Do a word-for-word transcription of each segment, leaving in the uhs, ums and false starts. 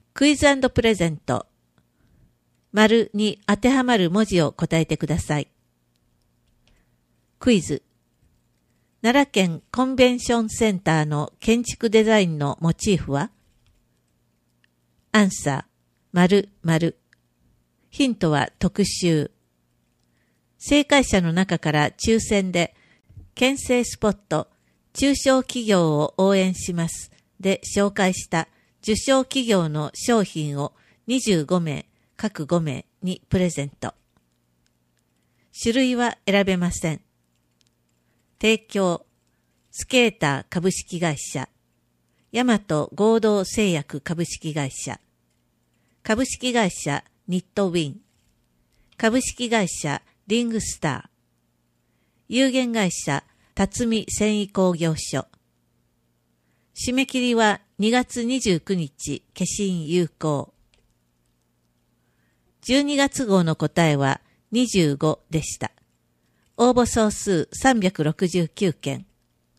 クイズ&プレゼント。丸に当てはまる文字を答えてください。クイズ。奈良県コンベンションセンターの建築デザインのモチーフは？アンサー、丸丸。ヒントは特集。正解者の中から抽選で、県政スポット、中小企業を応援しますで紹介した受賞企業の商品をにじゅうごめい、各ごめいにプレゼント。種類は選べません。提供、スケーター株式会社、大和合同製薬株式会社、株式会社ニットウィン、株式会社リングスター、有限会社辰巳繊維工業所。締め切りはにがつにじゅうくにち、消印有効。じゅうにがつ号の答えはにじゅうごでした。応募総数さんびゃくろくじゅうきゅうけん。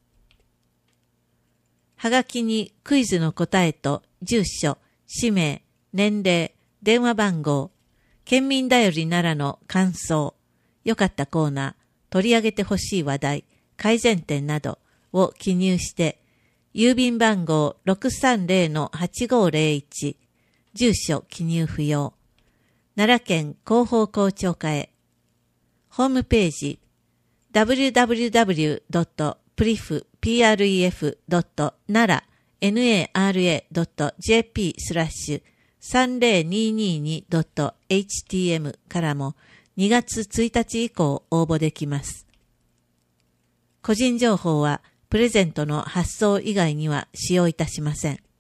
はがきにクイズの答えと住所、氏名、年齢、電話番号、県民だより奈良の感想、良かったコーナー、取り上げてほしい話題、改善点などを記入して、郵便番号 ろくさんぜろのはちごーぜろいち、住所記入不要、奈良県広報校長課へ。ホームページ ダブリューダブリューダブリュードットプリフドットナラドットジェーピー スラッシュさんぜろにににドットエイチティーエム からもにがつついたち以降応募できます。個人情報はプレゼントの発送以外には使用いたしません。